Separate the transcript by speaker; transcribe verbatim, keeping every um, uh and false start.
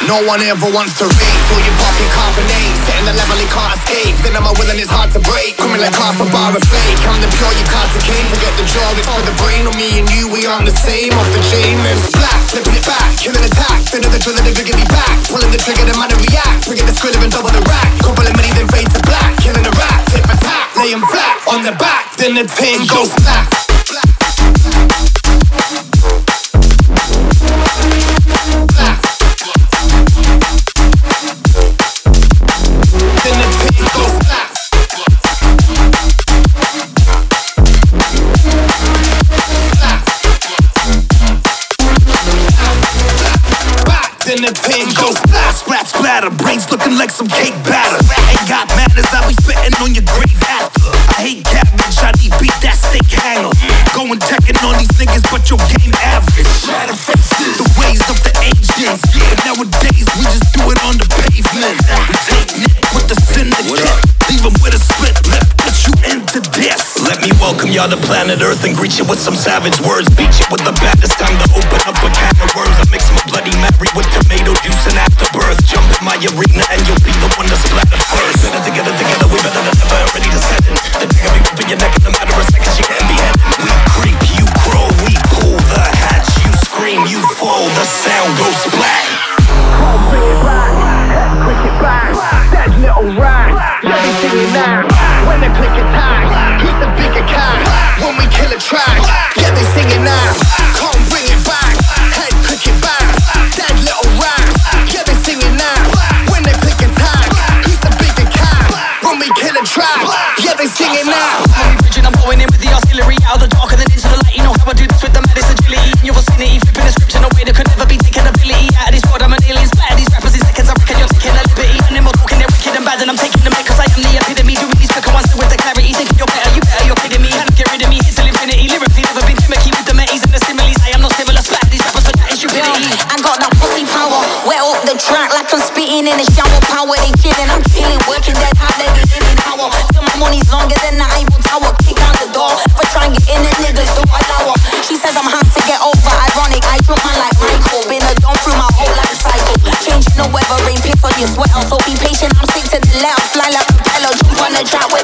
Speaker 1: No one ever wants to rate till you're popping carbonate. Setting the level you can't escape. Venom my will and it's hard to break. Coming like half a bar of flake. I'm the pure, you can't decay. Forget the jaw, it's for the brain. On me and you, we aren't the same. Off the chain, then splat, flipping it back. Killing attack, then the drill of the biggity back. Pulling the trigger, the man to react. Bringing the skrill and double the rack. Couple of many, then fade to black. Killing a rat, tip attack. Lay him flat on the back. Then the thing goes flat. Then the thing goes splat, splat, splatter. Brains looking like some cake batter. Ain't got manners, I be spitting on your grave after. I hate cabbage, I need beat that steak hanger. Going teching on these niggas, but your game average. The ways of the ancients. But nowadays, we just do it on the pavement. We take Nick with the syndicate. Leave him with a split lip, put you into this. Let me welcome y'all to planet Earth and greet you with some savage words. Beat you with the baddest time to open up a can of worms. I mix my Bloody Mary with tomato juice and afterbirth. Jump in my arena and you'll be the one to splatter first. Better together, together, we better than ever, ready to set it. The nigga be whipping your neck in a matter of seconds, you can be heading. We creep, you crow, we pull the hatch. You scream, you fall, the sound goes splat.
Speaker 2: Come bring it back, head quick it back. That little rat, let me sing it now. When they click attack, who's the bigger cat? When we kill a track, yeah they sing it now. Come bring it back, head quick it back. That little rat, yeah they sing it now. When they click attack, who's the bigger cat? When we kill a track, yeah they sing it now.
Speaker 3: I'm going in with the artillery, out of the dark and then into the light. You know how I do this with the maddest agility. In your vicinity, flipping the scripts in a way that could never be taken ability. Out of this world, I'm an alien, splatter these rappers in seconds. I reckon you're taking a liberty. And then we're talking, they're wicked and bad, and I'm taking them because I am the epitome. Doing these quicker ones with the clarity. Thinking you're better, you better, you're kidding me. Can't get rid of me, it's till infinity. Lyrically, never been gimmicky with the meties and the similes. I am not similar, splatter these rappers for that is stupidity.
Speaker 4: I got that pussy power, wet up the track like I'm spitting in a shower. Power, they chilling, I'm chilling, working dead hard, they get in an hour. So my money's longer than the Eiffel Tower. Kick out the door, for trying to get in the niggas don't allow her. She says I'm hard to get over, ironic. I drunk man like Michael, been a don through my whole life cycle. Changing the weather, rain, piss on your sweater. So be patient, I'm sick to the left, fly like a propeller, jump on the track.